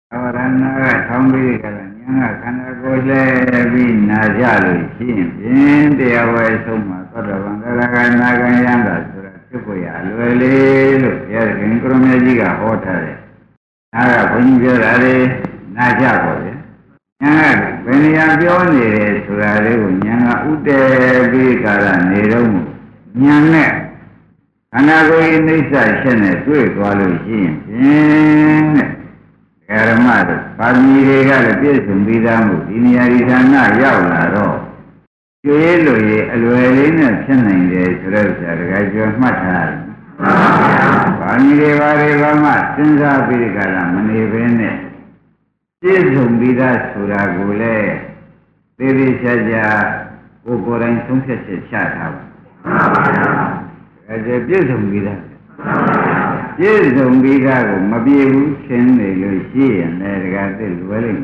Avarana Kambi Kalanyanga Kanako Bina Jalu Chin, the away so much for the Vandaganagayanda, Supuya, Lule, Yakin Kromajiga, Hotel. Naga Punjari, Najako. When you are beyond it, Surari, Yanga Ute Bikara, Nirum, Yana. Anago in this section, two quality. Karamada, Pamiri got a piece of Bidamu, Iniarizana, Yavlaro. Yuelo, Alwelina, Chennai, the Gajo Matar. Pamiri Vareva, Senza Birikala, Manivene. Jisum Bida Suragule, Baby Saja, Ukora and Sunset Chat. As a Jisum Bida. Yes, Umbiga, Mabiu, Chen, Lucy, and they got the dwelling.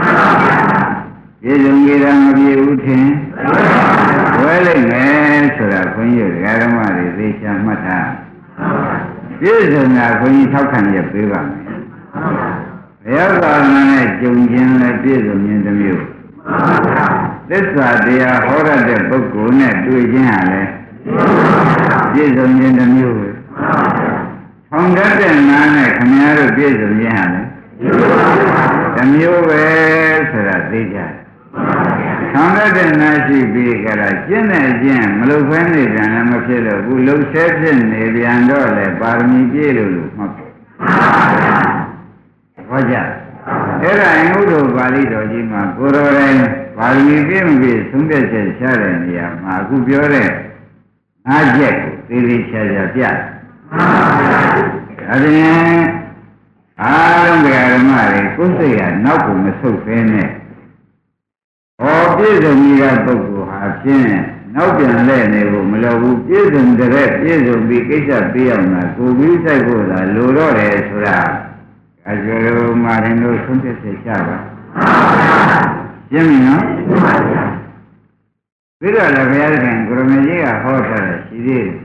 Yes, Umbiga, Mabiu, Chen, dwelling, and so that when you got a money, they shall matter. Yes, and when you talk on your paper. The other man, Jungian, like this, in the mule. That's why they are horror the book, do it in Jesus in the mule. Honda and Camaro Beers of Yan. The mule wears a teacher. Honda and Nashi Big at Jenna Jam, Malufani and Amapilla, who looks section, Eviandole, Barmi Gilu. Waja. Era Nudo Valido Jima, Guru, Barmi Bimbi, Sunday Sharon, Magubiore, Ajek, Lily Shazapia. Adine, I don't get a marry, Kusia, Naku, so fine. Or is a Mira Boku, have seen, Nokian Lane, Mulavu, is in the red, is of Bikisha Piana, who will say, Lurore, Sura, as your Marino Sunte Chava. Jimmy, no? Villa la Virgen, Gromedia, Hotel, she did.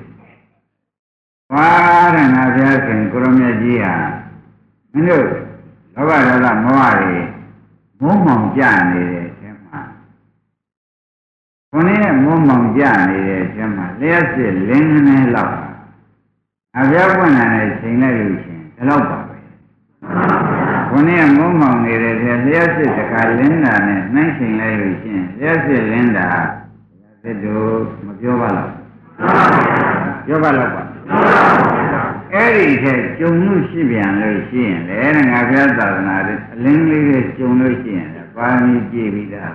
Far and Aviakan Kuromia. Look, Lavada Moari, Mumon Jani, Tema. Pone Mumon Jani, Tema, there's the Linen Lava. Aviakan and a singing, the Lava. Pone Mumon, there's the Kalinda and mentioning Lavision, there's the Linda, the do Mabiovala. Yovala. Eddie said, Junu Sibian, Lucian, the Eren Aviata, Lingley, Junu Lucian, Barney Givida.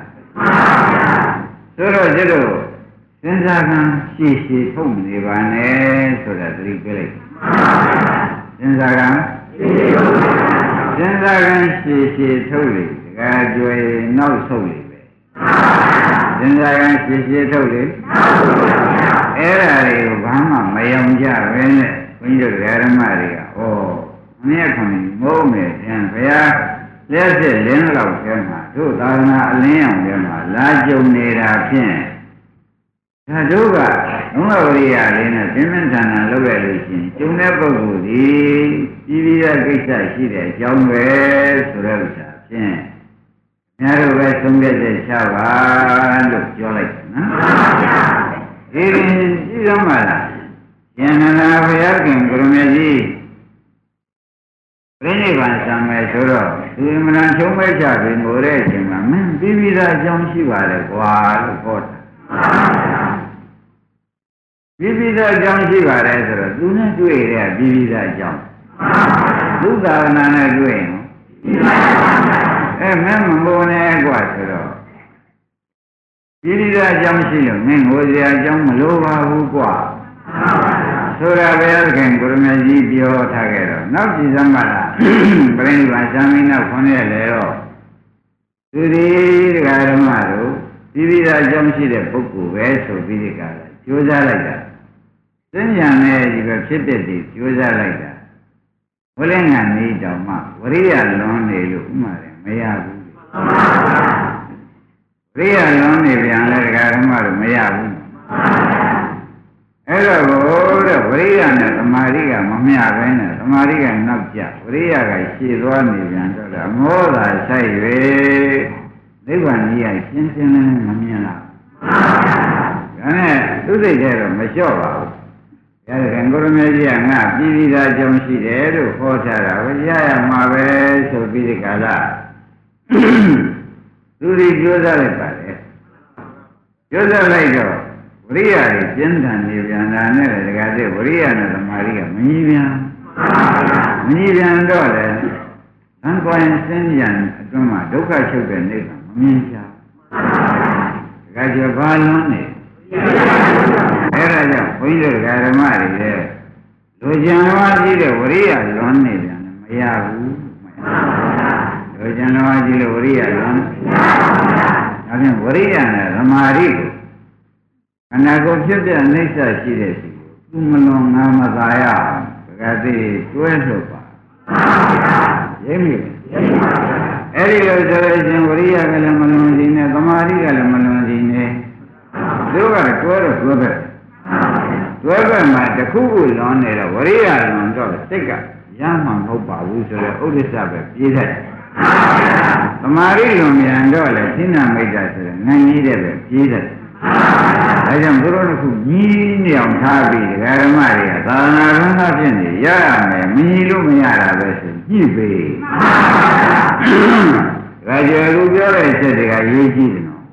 Soro Zero, since I can see home, the one so that we believe. Since I can see totally, graduate no solely. Since I can see totally. Era Obama, my young job, when you get a Maria, oh, near coming moment, and where there's a little of Gemma, 2,000 Leon, large Nera Pin. Taduga, Maria, Lena, Pimentan, and Lovelation, you never would eat, Ivia Gita, she did, young West, Rosa, Pin. Narrow West, some get a shower, and look, you're like, Iramala, Yanana Vayakan, Gurumaji, Renivan Samasuro, Imran Chomaja in Orechima, Bibida Jom Shiva, Wal Kota. Bibida Jom Shiva, do not do it, Bibida Jom. Do thou none doing? A member Guatero. Bibida Jom Shilo, men was their Jom Lova Hugua. Sura Belkan, Gurumaji, Bio Tagaro, not Zambala, Brain Vasamina Fonelero. Today, Garamaro, Bibida Jom Shida Puku, Veso Vidica, Josa like that. Then Yame, you got chipped, Josa like that. Willing and need of Ma, Maria Lonely Lumare, Maya. Ria Lonely, the Garamar, Maya. Hello, Maria, Maria, Mamma, မာဓိကနောက်ကျဝရိယကရှည်သွားနေပြန်တော့အမောသာဆိုင်၍နိဗ္ဗာန်ကြီးကရှင်းရှင်းလင်းလင်းမမြင်လားဒါနဲ့သူစိတ်ထဲတော့မလျှော့ပါဘူးရတဲ့ကိုရမေကြီးကငါပြည်ပြီးသားကြောင်းရှိတယ်လို့ဟောထားတာကိုရရမှာပဲဆိုပြီးဒီကလာသူဒီကြိုးစားလိုက်ပါလေကြိုးစားလိုက်တော့ဝရိယကြီးကျင်းထန်နေပြန်တာနဲ့တခါတည်းဝရိယနဲ့သမာဓိကမညီပြန်တော့လေသံဃာရင်စင်းပြန်အတွင်းမှာဒုက္ခချုပ်တဲ့နေကမမြင်ချာတခါကျဘာလုံးနေအဲ့ဒါကြောင့်ဘုန်းကြီးတို့ဓမ္မတွေရဲ့လူကျန်တော်ကြီးတဲ့ဝရိယလွန်နေပြန်မရဘူးလူကျန်တော်ကြီးတဲ့ဝရိယလွန်ဒါဖြင့်ဝရိယနဲ့သမာဓိကိုခန္ဓာကိုယ်ဖြစ်တဲ့အိဋ္ဌရှိတဲ့စီကိုသူမလွန်ငါမသာရအောင်တခါတည်းတွဲလို့ပါရိပ်မိအဲ့ဒီလိုဆိုလို့ရှင်ဝရိယကလည်းမလွန်ခြင်းနဲ့သမာဓိကလည်းမလွန်ခြင်းနဲ့တို့ကတွဲတော့တွဲပဲမှာတခုခုလွန်နေတော့ဝရိယလွန်တော့စိတ်ကရမှမဟုတ်ပါဘူးဆိုတော့ဥဒိစ္စပဲပြေးတယ်သမာဓိလွန်မြန်တော့လေသင်္နာမိတ်တာဆိုတော့နိုင်ကြီးတဲ့ပဲပြေးတယ်ဒါကြောင့်ဘုရားတို့ကကြီးနေအောင်ထားပြီးဓမ္မတွေကသာသနာ့ဘုရားဖြစ်နေရရမယ်မကြီးလို့မရတာပဲဆိုကြည့်ပေဒါကြောင့်လူပြောတဲ့ချက်တွေကရေးကြည့်တယ်နော်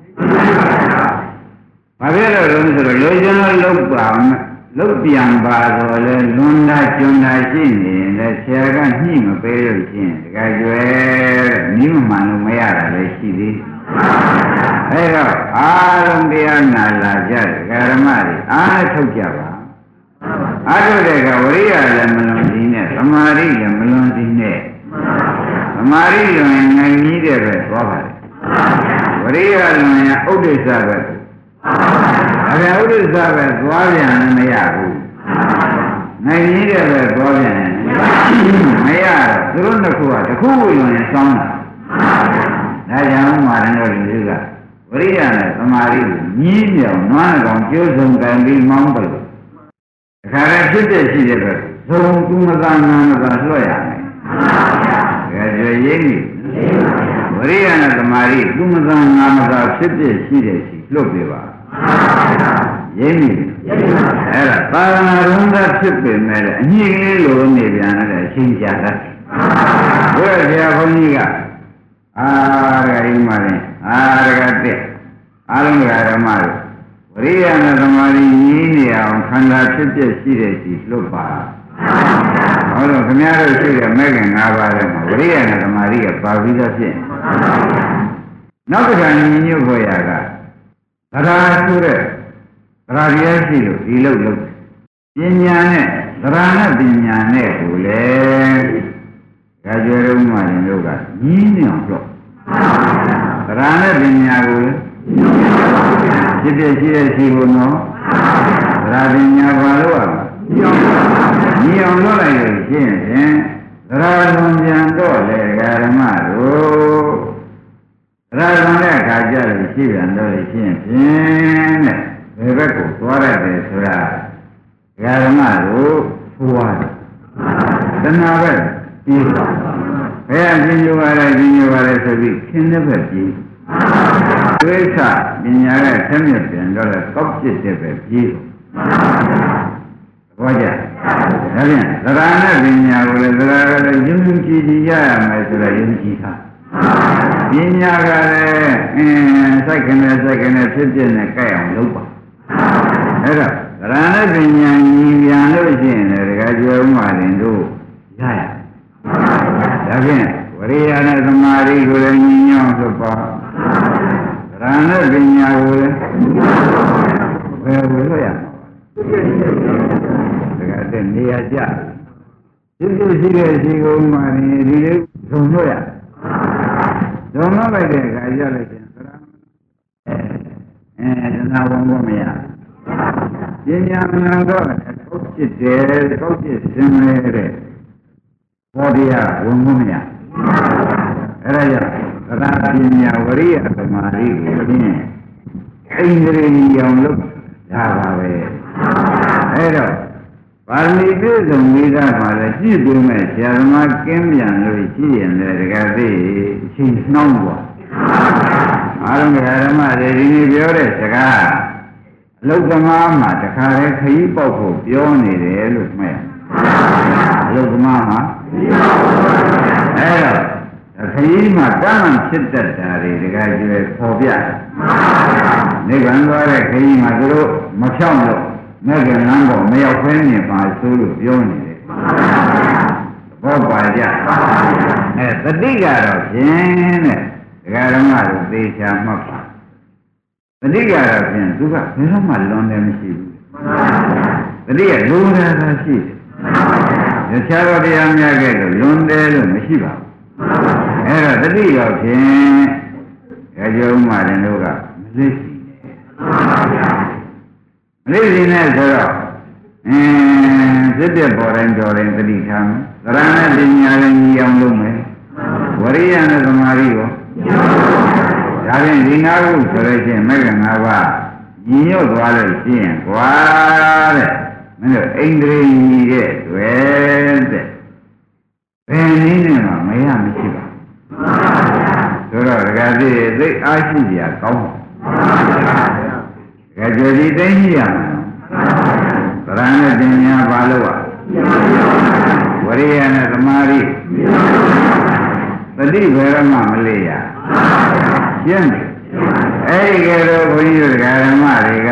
ဘာဖြစ်လို့လဲဆိုတော့လူကျင်လို့လုတ်ပြန်ပါတော့လေလွန်တာကျွန်းတာရှိနေရင်လည်းဆရာကညှိမပေးလို့ချင်းတခါကျွဲနိမမှန်လို့မရတာလည်းရှိသေးအဲ့တော့အာရုံတရားနာလာကြတယ်ဓမ္မတွေအားထုတ်ကြပါအားထုတ်တဲ့ကဝိရိယလည်းမလွန်သေးနဲ့သမာဓိလည်းမလွန်သေးနဲ့သမာဓိလွန်ရင်နိုင်ကြီးတဲ့ပဲသွားပါလေဝိရိယလွန်ရင်ဥဒိစ္စပဲအဲ့ဒါဥဒိစ္စပဲသွားပြန်မရဘူးနိုင်ကြီးတဲ့ပဲသွားပြန်မရတော့သူတို့တစ်ခုကတစ်ခုကိုလွန်ရင်စောင်းတာဒါကြောင့်မာရဏတို့ကဝိရိယနဲ့သမာဓိကိုညီးမြောင်နွားကောင်ကျိုးစုံကံပြီးမောင်းပလို့တခါတည်းဖြစ်တဲ့ရှိတဲ့ပဲဇုံသူမသာနာမသာလွှတ်ရမယ်ဒါကြွရင်းကြီးဝိရိယနဲ့သမာဓိသူမသာနာမသာဖြစ်တဲ့ရှိတဲ့ရှိလွတ်ပြပါရင်းကြီးအဲ့ဒါသာသနာ့ရုံးသားဖြစ်ပေမဲ့အညစ်ကလေးလိုနေပြန်တဲ့အချင်းကြတာဘုရားဆရာဘုန်းကြီးကအာရဂိမရင်အာရဂတဲ့အာလုံးဓမ္မတို့ဝိရိယနဲ့သမာဓိကြီးနေအောင်ခန္ဓာဖြစ်ဖြစ်ရှိတဲ့ရှိလွတ်ပါဟောတော့ခင်ဗျားတို့ရှိတဲ့မဲ့ခင်၅ပါးထဲမှာဝိရိယနဲ့သမာဓိကပါပြီးသားဖြစ်နောက်တစ်ခါညီညွတ်ဖို့ရကသရဆိုတဲ့သရတရားရှိလို့ဒီလို့ပညာနဲ့သရနဲ့ပညာနဲ့ကိုလေဒါကြွယ်လုံးမှရင်တို့ကကြီးညောင်တော့သရနဲ့ပညာကိုဖြစ်ဖြစ်ရှိတဲ့ရှိကိုနော်သရပညာဘာလို့อ่ะညီအောင်လုပ်လိုက်လို့ရှင်းရင်သရလွန်ပြန်တော့လေဓမ္မတို့သရလွန်တဲ့အခါကျလို့ရှိပြန်တော့ရှင်းဖြင့်တဲ့ဘယ်ဘက်ကိုသွားရတယ်ဆိုတာဓမ္မတို့ဆိုရတယ်တဏှာပဲပြီးတော့ဘယ်အချင်းညိုရတယ်ဒီညိုရတယ်ဆိုပြီးခင်းတဲ့ဘက်ပြီးဒိဋ္ဌပညာရဲ့ဆက်မြတ်ပြန်တော့ကောက်ဖြစ်တဲ့ပဲပြီးဘောကြဒါဖြင့်သရဏပညာကိုလည်းသရကလည်းယုံကြည်ကြည်ရရမယ်ဆိုတော့ယုံကြည်တာပညာကလည်းစိုက်ကနေဖြစ်ဖြစ်နဲ့ကြိုက်အောင်လုပ်ပါအဲ့တော့သရဏပညာညီပြန်လို့ရှိရင်လည်းတခါကျော်မှရင်တို့ရရဒါဖြင့်ဝရိယနဲ့သမာဓိကိုလည်းညီညွတ်လို့ပါသရဏပညာကိုလည်းဘယ်လိုလုပ်ရမလဲတကယ်တည်းနေရာကျဖြစ်ဖြစ်ရှိတဲ့ရှိကုန်မှရင်ဒီလေးဇုံလို့ရဇုံလို့လိုက်တဲ့အခါကျလိုက်ရင်သရတဏှာဝင်ဖို့မရပညာမှန်တော့ကောက်ဖြစ်တယ်ကောက်ဖြစ်စင်နေတဲ့ဘောဓိယဝင်ဖို့မရအဲ့ဒါကြောင့်သရပညာဝရိယသမာဓိကိုဖြင့်အိန္ဒြေအောင်လို့ဒါပါပဲအဲ့တော့ပါရမီပြည့်စုံပြီးသားပါလေကြည့်ပြီးမဲ့ဆရာသမားကင်းပြန်လို့ကြည့်ရင်လည်းတကယ်သိအချိန်နှောင်းသွားအားလုံးဓမ္မတွေဒီနေ့ပြောတဲ့စကားအလုသမားမှာတခါလေခရီးပေါက်ဖို့ပြောနေတယ်လို့မှတ်အလုသမားမှာအဲ့တော့ခရီးမှာတမ်းမှဖြစ်တတ်တာတွေတကယ်ကျွဲပေါ်ပြနိဗ္ဗာန်သွားတဲ့ခရီးမှာသူတို့မဖြောင်းလို့မဲ့ကလမ်းပေါ်မရောက်ဖဲနေပါဆိုလို့ပြောနေတယ်ဘောပါကြတတိကတော့ဖြင့်တဲ့ဒကာဓမ္မတို့သေချာမှတ်ပါတတိကတော့ဖြင့်သူကဘယ်တော့မှလွန်တယ်မရှိဘူးတတိကလုံတာသာရှိတယ်တခြားသောတရားများကဲတော့လွန်တယ်လို့မရှိပါဘူးအဲ့တော့တတိရောဖြင့်ကြောဥမာရင်တို့ကမလိစီမလိစီနဲ့ဆိုတော့စစ်တဲ့ပေါ်တိုင်းတော်တိုင်းတတိထားမယ်သရဏပညာလည်းညီအောင်လုပ်မယ်ဝရိယနဲ့သမာဓိရောဒါဖြင့်ဒီနာဟုဆိုလို့ရှိရင်မဂ္ဂင်၅ပါးညီညွတ်သွားလို့ရှိရင်ကွာတဲ့မင်းတို့အိန္ဒြေညီတဲ့တွေ့တဲ့ဘယ်နည်းနဲ့မှမရမရှိပါဘူးဆိုတော့ဒကာကြီးသိအားရှိကြကောင်းပါဒကာကြီးဒီသိရှိရမယ်သရဏနဲ့ပညာပါလို့ဝရိယနဲ့သမာဓိတတိဘယ်မှမလေးရရှင်းတယ်အဲ့ဒီကဲတော့ဘုန်းကြီးတို့ဓမ္မတွေက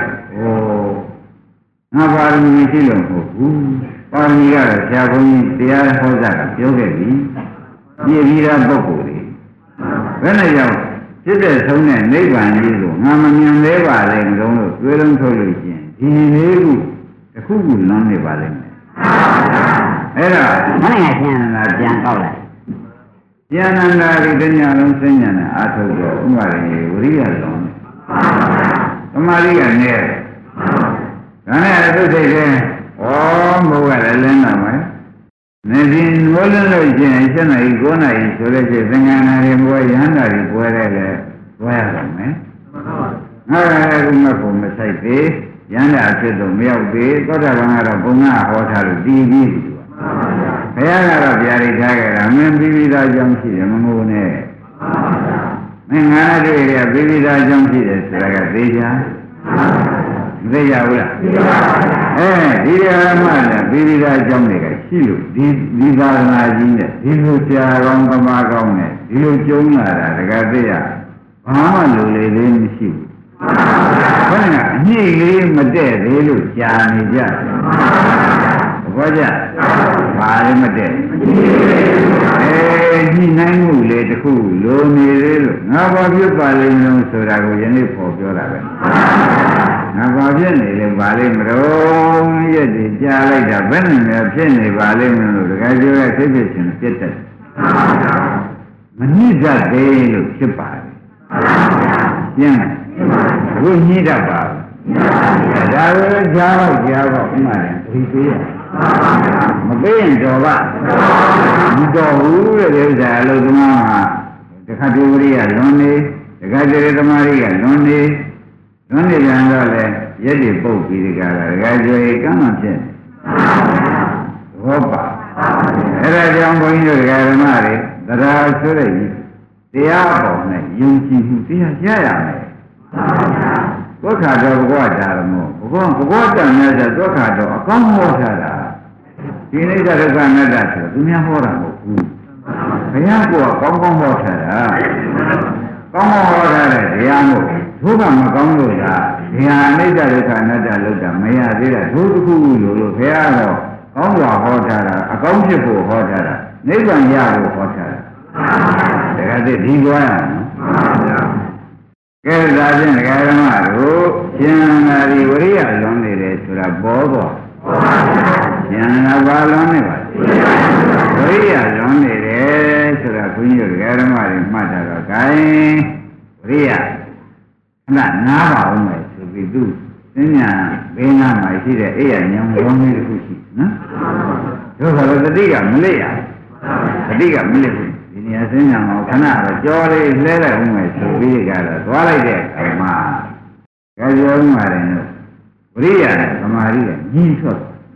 ငါပါရမီရှိလို့မဟုတ်ဘူးပါရမီကတော့ဆရာဘုန်းကြီးတရားဟောတာကပြောခဲ့ပြီပြည့်ပြီးသားပုဂ္ဂိုလ်တွေဘယ်နဲ့ကြောင့်စိတ်တဲ့ဆုံးတဲ့နိဗ္ဗာန်ကြီးကိုငါမမြင်သေးပါလိမ့်မလို့တွေးလုံးထုတ်လို့ရှိရင်ဒီလေးခုတစ်ခုခုလွန်နေပါလိမ့်မယ်အဲ့ဒါမနဲ့ငါပြန်လာပြန်ကောက်လိုက်ဉာဏ်န္တာဒီတညာလုံးစိညာနဲ့အာထုတ်တော့ဥပါရိဝရိယလုံးသမာဓိကနေတယ်ဒါနဲ့သူစိတ်ကမိုးကလည်းလင်းလာမယ်နေရင်မိုးလင်းလို့ရှိရင်7 နာရီ 9 နာရီဆိုလို့ရှိရင်သင်္ကန်းနာရီဘွယ်ရဟန္တာတွေပွဲတယ်လေဘွယ်ရတော့မယ်ငါလည်းမဖို့မဆိုင်သေးရဟန္တာဖြစ်တော့မရောက်သေးသောတာပန်ကတော့ဘုံကဟောထားလို့တည်ပြီးပြီဘုရားကတော့ဗျာဒိတ်ထားကြတာမင်းပြီးပြီးသားကြောင့်ရှိတယ်မငိုနဲ့မင်းငါးတွေ့ရပြီးပြီးသားကြောင့်ရှိတယ်ဆိုတာကသိချာမသိရဘူးလားဒီဓမ္မနဲ့ပြီးပြီးသားကြောင့်တွေကရှိလို့ဒီသာသနာကြီးနဲ့ဒီလိုဆရာကောင်းသမားကောင်းနဲ့ဒီလိုကျုံလာတာတကယ်သိရဘာမှလိုလေသေးမရှိဘူးဘယ်နဲ့အညိလေးမတည့်သေးလို့ကြာနေကြဘောကြဘာလည်းမတည့်ညှိနှိုင်းမှုလေးတစ်ခုလိုနေသေးလို့ငါဘာဖြစ်ပါလိမ့်မလို့ဆိုတာကိုယနေ့ပေါ်ပြောတာပဲငါဘာဖြစ်နေလဲဘာလိမ့်မလို့ရက်တည်ကြားလိုက်တာဘယ်နဲ့လဲဖြစ်နေပါလိမ့်မလို့တကယ်ပြောရသိဖြစ်ခြင်းပြတ်တတ်မညှိတတ်သေးလို့ဖြစ်ပါတယ်ရှင်းလားအခုညှိတတ်ပါဒါကိုကြားတော့ဥမာတယ်ဒီပေးရမပေးရင်တော့ပါမတော်ဘူးတဲ့ဥစ္စာအလို့သမားမှာတခါဒီဝရိယလွန်နေတခါဒီသမားရိယလွန်နေပြန်တော့လေရက်တွေပုတ်ပြီးဒီကလာတခါကျွေကမ်းမှဖြစ်ဟောပါအဲ့ဒါကြောင့်ဘုန်းကြီးတို့ဓမ္မတွေတရားဆိုတဲ့တရားပေါ်နဲ့ယုံကြည်မှုတရားရရမယ်ဒုက္ခတော့ဘဂဝတာရမောဘဂဝတန်နဲ့ဆိုဒုက္ခတော့အကောင်းဟောထားတာဒီနိစ္စဒုက္ခအနတ္တဆိုသူများဟောတာမဟုတ်ဘူးဘုရားကကောင်းကောင်းဟောထားတာကောင်းကောင်းဟောထားတဲ့တရားမို့ဒုက္ခမကောင်းလို့လားဒီဟာအနိစ္စဒုက္ခအနတ္တလို့တာမရသေးတာဒုတစ်ခုလို့ဘုရားတော့ကောင်းစွာဟောထားတာအကောင်းဖြစ်ဖို့ဟောထားတာနိဗ္ဗာန်ရဖို့ဟောထားတာတကယ်တည်းဒီသွားရနော်ကဲဒါဖြင့်ဒကာဓမ္မတို့ဉာဏ်နာရီဝရိယလွန်နေတယ်ဆိုတာပေါ်ဉာဏ်နာပါလွန်နေပါဝရိယလွန်နေတယ်ဆိုတာဘုန်းကြီးတို့ဒကာဓမ္မတွေမှတ်တာတော့ gain ဝရိယခဏနားပါဦးမယ်ဆိုပြီးသူသင်ညာဘေးနားမှာရှိတဲ့အိယာညောင်လုံးလေးတစ်ခုရှိနော်တို့ကတော့တတိကမလစ်ရတတိကမလစ်ဘူးဒီနေရာသင်ညာမှာခဏတော့ကြောလေးလဲလိုက်ဦးမယ်ဆိုပြီးကတော့သွားလိုက်တဲ့အခါမှာကြောဦးမှာတယ်ဝရိယနဲ့သမာဓိကညီထွက်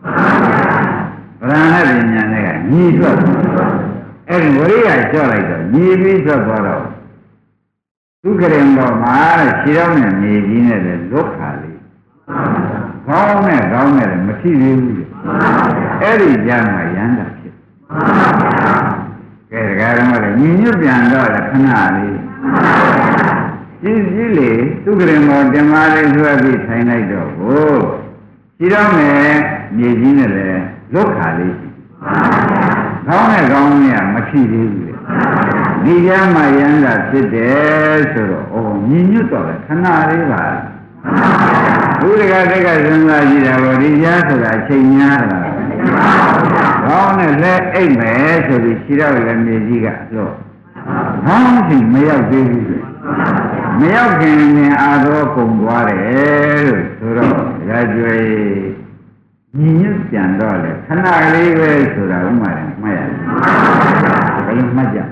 ဗရဏပညာနဲ့ကညီသွက်အဲ့ဒီဝရိယကြောက်လိုက်တော့ညီပြီးသွက်သွားတော့သူကရင်ပေါ်မှာခြေတော်နဲ့နေကြီးနဲ့လည်းလွတ်ခါလေးကောင်းနဲ့လည်းမထိသေးဘူးအဲ့ဒီကြမှာရမ်းတာဖြစ်ကဲဒကာတော်ကညီညွတ်ပြန်တော့လည်းခဏလေးကြီးလေသူကရင်ပေါ်တင်မာလေးဆွဲပြီးထိုင်လိုက်တော့ကိုခြေတော်နဲ့နေကြီးနဲ့လည်းလွတ်ခါလေးကောင်းနဲ့မထိသေးဘူးဒီကြမှာရမ်းတာဖြစ်တယ်ဆိုတော့ညီညွတ်တော့လေခဏလေးပါဘုရားတက်ကစဉ်းစားကြည့်တာပေါ့ဒီကြားဆိုတာချိန်များတာကောင်းနဲ့လက်အိတ်မယ်ဆိုပြီးခြေတော်လည်းမြေကြီးကတော့ကောင်းစီမရောက်သေးဘူးမရောက်ခင်နဲ့အာတော်ကုန်သွားတယ်လို့ဆိုတော့ရာကျွေညီညွတ်ပြန်တော့လေခဏလေးပဲဆိုတာဥမာနဲ့မှတ်ရတယ်ဘယ်လိုမှတ်ကြ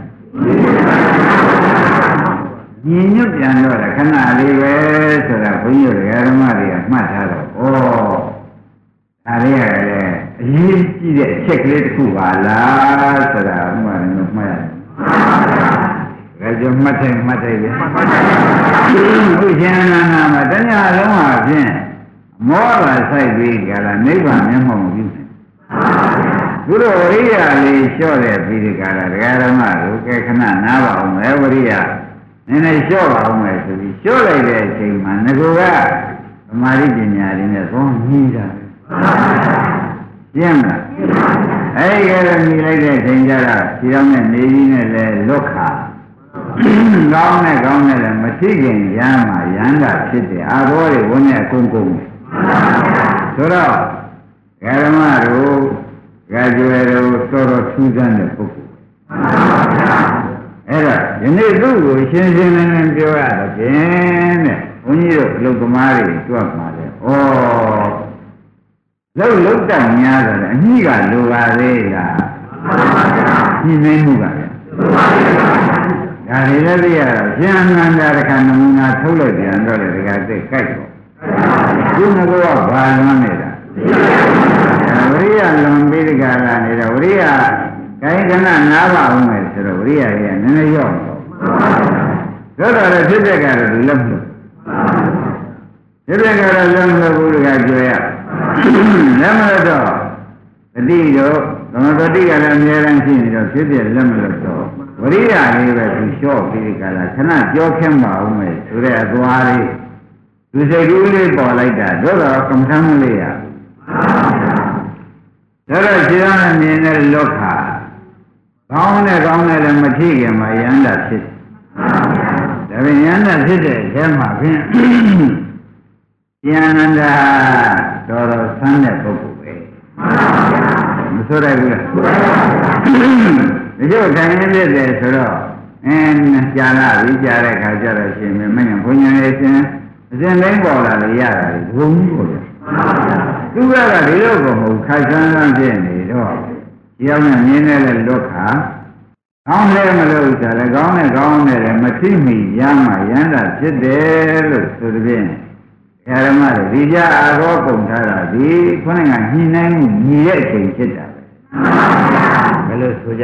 ညီညွတ်ပြန်တော့လေခဏလေးပဲဆိုတာဘုန်းကြီးတို့ဓမ္မတွေကမှတ်ထားတော့ဒါလေးကလည်းအရေးကြီးတဲ့အချက်ကလေးတစ်ခုပါလားဆိုတာဥမာနဲ့မှတ်ရတယ်ဒါကြောင့်မှတ်တယ်ဗျဘုရားနာနာမှာတဏှာလုံးဟာဖြင့်မောလာဆိုင်ပြီးကြလားနိဗ္ဗာန်မျက်မှောက်ပြုတယ်သူတို့ဝရိယလေးလျှော့တဲ့ပြီးဒီကလာဒကာဓမ္မတို့ကဲခဏနားပါအောင်မယ်ဝရိယနည်းနည်းလျှော့ပါအောင်မယ်ဆိုပြီးလျှော့လိုက်တဲ့အချိန်မှာငကိုကသမာဓိပညာတွေနဲ့ဘောညီးတာရှင်းမလားအဲဒီကလည်းညီလိုက်တဲ့အချိန်ကျတော့ခြေတော်နဲ့နေကြီးနဲ့လည်းလွတ်ခါကောင်းနဲ့လည်းမထိခင်ရမ်းမှာရမ်းတာဖြစ်တယ်အာဘောတွေဝန်းနဲ့အကုန်ဆိုတော့ဓမ္မတို့ကျွယ်တို့တော်ထူးဆန်းတဲ့ပုဂ္ဂိုလ်အဲ့တော့ယနေ့သူ့ကိုရှင်းလင်းပြောရတော့ဖြင့်တဲ့ဘုန်းကြီးတို့လူသမားတွေတွက်ပါလေလုတ်တိုင်များတယ်အညိကလိုပါသေးလားညီမင်းမှုပါဗျာဒါတွေလည်းသိရတော့ရှင်းအမှန်တရားတစ်ခါနမူနာထုတ်လိုက်ပြန်တော့လေဒီကသိကြိုက်တော့ဒီငကောကဘာလွန်နေတာဝရိယလွန်ပြီးဒီကလာနေတော့ဝရိယခိုင်းကနနားပါအောင်မယ်ဆိုတော့ဝရိယတွေကနည်းနည်းရောက်တော့လည်းဖြစ်တဲ့ကတော့ဒီလက်မလို့ဖြစ်တဲ့ကတော့လက်မလို့ဘုရားကြွယ်ရလက်မလို့တော့တတိတို့သမဂတိကလည်းအများအားဖြင့်ရှိနေတော့ဖြစ်တဲ့လက်မလို့တော့ဝရိယလေးပဲသူလျှော့ပြီးဒီကလာခဏကြောခင်းပါအောင်မယ်ဆိုတဲ့အသွားလေးသူစိတ်ကူးလေးပေါ်လိုက်တာတို့တော့ကမ္မထမ်းလေးရဒါတော့ခြေတော်နဲ့မြင်တဲ့လောကကောင်းနဲ့လည်းမထိခင်မှာယန္တာဖြစ်ဒါပေမဲ့ယန္တာဖြစ်တဲ့အထဲမှာဖြင့်ယန္တာတော်ဆန်းတဲ့ပုဂ္ဂိုလ်ပဲမဆိုရဘူးလားဒီလိုတိုင်းရင်းဖြစ်တယ်ဆိုတော့ကြာလာပြီကြာတဲ့ခါကျတော့ရှင်မင်းဘုညာရဲ့ရှင်အစဉ်တိုင်းပေါ်လာလို့ရတာလေဘုံကြီးပေါ်တယ်သူကဒီလိုကိုမဟုတ်ခိုက်ဆန်းဆန်းဖြစ်နေတော့ကြောင်းနဲ့မြင်းနဲ့လည်းလွတ်ခါကောင်းလည်းမလို့ဆိုလည်းကောင်းနဲ့လည်းမသိမိရမှရမ်းတာဖြစ်တယ်လို့ဆိုတဲ့ဖြင့်ဓမ္မတွေဒီကြအာရောကုန်ထားတာဒီခေါင်းကညှိနှိုင်းမှုညီတဲ့အချိန်ဖြစ်တာပဲဘယ်လိုဆိုကြ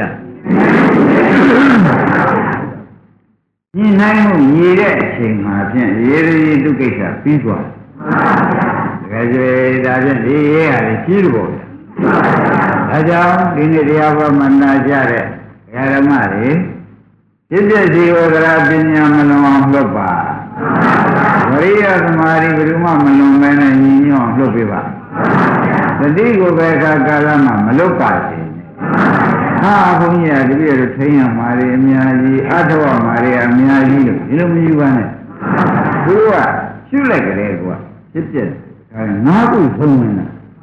ညှိနှိုင်းမှုညီတဲ့အချိန်မှာဖြင့်ရေရီဒုက္ခိစ္စပြီးသွားတယ်ဒါဖြင့်ဒီရေးဟာကြီးလို့ပေါ့ဗျာဒါကြောင့်ဒီနေ့တရားပေါ်မှာနာကြတဲ့ဓမ္မတွေစိတ္တစီဝကရာပညာမလွန်အောင်လုပ်ပါဝရိယသမာဓိဘယ်သူမှမလွန်မဲနဲ့ညီညွတ်အောင်လုပ်ပေးပါသတိကိုပဲကာလမှာမလုပ်ပါစေဟာဘုန်းကြီးကတပည့်တို့ထိန်းရမှာတွေအများကြီးအထောက်အမှာတွေအများကြီးလို့ဒီလိုမယူပါနဲ့သူကရှုလိုက်ကြတယ်ကွာဖြစ်ပြက်ငါးခုသုံးနေတာ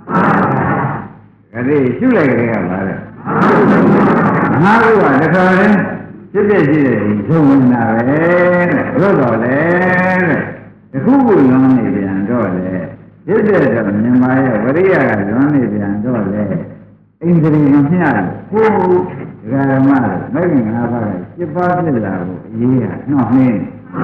ဒါလေးရှုလိုက်ကြတယ်ကပါလေငါးခုကတခါလဲဖြစ်ပြက်ရှိတယ်သုံးနေတာပဲတဲ့ဘလို့တော့လေတဲ့တခုခုလွန်နေပြန်တော့လေဖြစ်တဲ့တော့မြန်မာရဲ့ဝရိယကလွန်နေပြန်တော့လေအိန္ဒြေမမျှလို့ကိုယ်ဓမ္မလို့မဲ့ငါးပါးက7ပါးဖြစ်လာကိုအရေးရနှောင့်နှင်း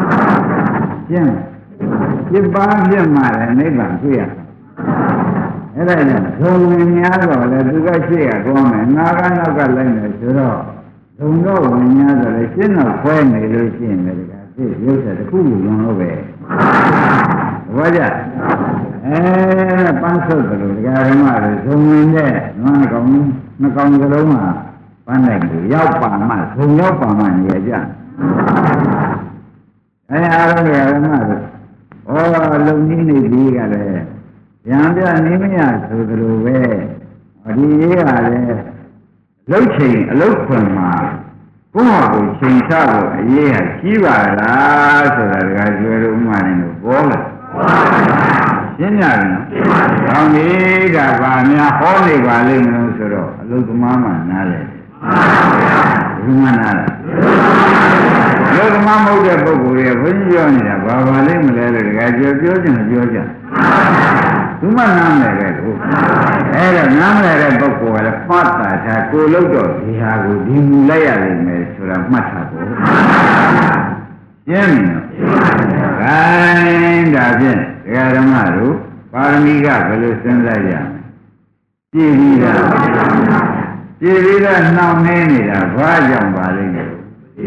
ရှင်း7ပါးဖြစ်မှလည်းနိဗ္ဗာန်တွေ့ရအဲအဲ့ဒါကြောင့်ဇုံဝင်များတော့လေသူကရှိရကောင်းမယ်နာကနောက်ကလိုက်နေဆိုတော့ဇုံတော့ဝင်များဆိုလေရှင်းတော့ခွဲနေလို့ရှိရင်လည်းဒါကရုပ်ဆက်တစ်ခုလုံးလို့ပဲဘာကြပန်းဆုပ်တယ်လို့ဒကာဓမ္မတွေဇုံဝင်တဲ့နွားကောင်နှစ်ကောင်ကလေးမှာပန်းလိုက်ကိုရောက်ပါမှဇုံရောက်ပါမှနေရကြအားလုံးဒကာဓမ္မတွေလုံကြီးနေပြီးကလည်းရံပြနေမရဆိုသလိုပဲဒီရေးကလည်းလှုပ်ချိန်အလုတ်ခွင်မှာကိုယ့်ဟာကိုယ်ချိန်ချဖို့အရေးဟာကြီးပါလားဆိုတာဒကာကျွဲတို့ဥမာနေလို့ပေါ်လာရှင်းကြတယ်နော်။ကောင်းပြီကဗာများဟောနေပါလိမ့်မလို့ဆိုတော့အလုတ်သမားမှနားလေ။ဘူးမှနားလား။အလုတ်သမားမဟုတ်တဲ့ပုဂ္ဂိုလ်ရဲ့ဘုန်းကြီးပြောနေတာဘာပါလိမ့်မလဲလို့ဒကာကျွဲပြောချင်တယ်ပြောကြ။ဘူးမှနားမယ်ပဲလို့အဲ့တော့နားမလဲတဲ့ပုဂ္ဂိုလ်ကလည်းမှတ်တာချာကိုလို့တော့ဒီဟာကိုဒီမူလိုက်ရလိမ့်မယ်ဆိုတာမှတ်ထားဖို့ရှင်းပြီနော်။ခိုင်းဒါဖြင့်ဒကာဓမ္မတို့ပါရမီကဘယ်လိုစဉ်းစားရမလဲ။ကြည်ပြီးတော့နှောင့်နှင်းနေတာဘာကြောင့်ပါလိမ့်မယ်။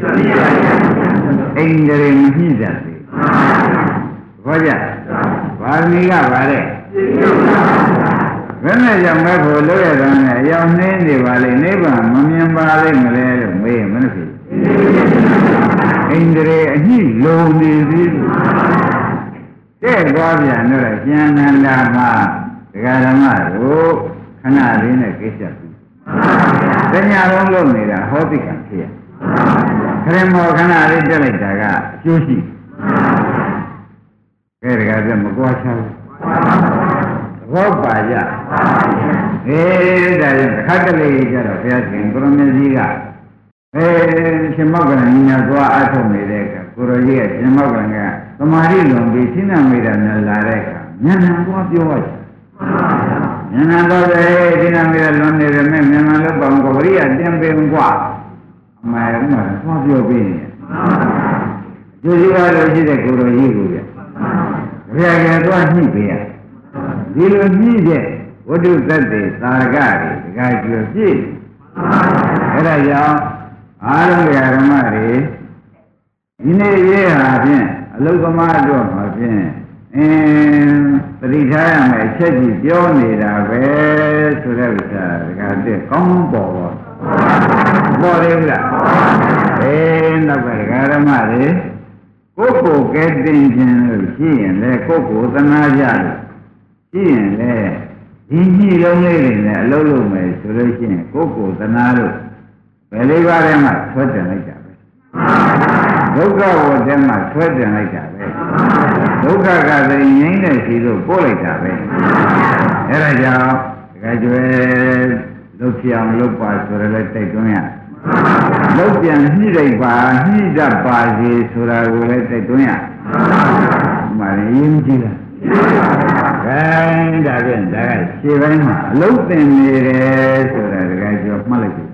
အိန္ဒြေမရှိတတ်သေး။ဘာကြပါရမီကပါတဲ့ဘယ်နဲ့ကြောင့်မဲ့ဖို့လို့ရတဲ့နဲ့အယောင်နှင်းနေပါလေနိဗ္ဗာန်မမြင်ပါလိမ့်မလဲလို့မေးရင်မနှဖြစ်အိန္ဒြေအညှိလုံနေသေးတဲ့သွားပြန်တော့ကျန်နန္ဒာမှာဒကာဓမ္မတို့ခဏလေးနဲ့ကိစ္စပြီးတညာလုံးလုံးနေတာဟောတိကံဖြစ်ရခရမောခဏလေးတက်လိုက်တာကအကျိုးရှိကဲဒကာကမကွာချဘူးဘောပါကြဒါရင်ခတ်တလေးကြတော့ဘုရားရှင်ကိုရမကြီးကရှင်မောက္ကလညာသွားအထုတ်နေတဲ့အခါကိုရကြီးကရှင်မောက္ကလကသမာဓိလွန်ပြီးရှင်းနာမိတာနဲ့လာတဲ့အခါဉာဏ်နဲ့သွားပြောရချင်ဉာဏ်နဲ့တော့ရှင်းနာမိတာလွန်နေတယ်မဲ့ဉာဏ်နဲ့လို့ပေါ့ကိုရိယတင်ပင်กว่าအမှန်ကသွားပြောပြီးနေကျိုးကြီးကားလို့ရှိတဲ့ကိုရကြီးကိုပြဘုရားကသွားညှိပေးရဒီလိုညှိတဲ့ဝိတုသတ္တေသာရကတွေဒကာကျွပြည့်အဲ့ဒါကြောင့်အားလုံးဓမ္မတွေဒီနေ့ရေးဟာဖြင့်အလုသမားတို့မှာဖြင့်သတိထားရမယ်အချက်ကြီးပြောနေတာပဲဆိုတဲ့ဥစ္စာဒကာတဲ့ကောင်းပေါ်ပေါ်လေလားနောက်ကဒကာဓမ္မတွေကိုယ်ကဲတင်ခြင်းလို့ရှိရင်လေကိုယ်ကိုသနာကြလို့ရှိရင်လေဒီကြီးလုံးလေးတွေနဲ့အလုပ်လုပ်မယ်ဆိုလို့ရှိရင်ကိုယ်ကိုသနာလို့ဘယ်လေးပါးထဲမှာဆွဲတင်လိုက်တာပဲဒုက္ခဝတ္တမှာဆွဲတင်လိုက်တာပဲဒုက္ခကသိငြိမ်းတဲ့စီလို့ပို့လိုက်တာပဲအဲ့ဒါကြောင့်တကယ်ကျွဲလုတ်ပြောင်လုတ်ပါဆိုရလဲတိုက်တွန်းရလုတ်ပြန်ညှိလိုက်ပါညှိတတ်ပါစေဆိုတာကိုလည်းတိုက်တွန်းရမှလည်းရင်းကြည့်လားဒါဖြင့်ဒါကခြေပိုင်းမှာအလုတ်တင်နေတယ်ဆိုတာတကယ်ကျော်မှတ်လိုက်ပြီ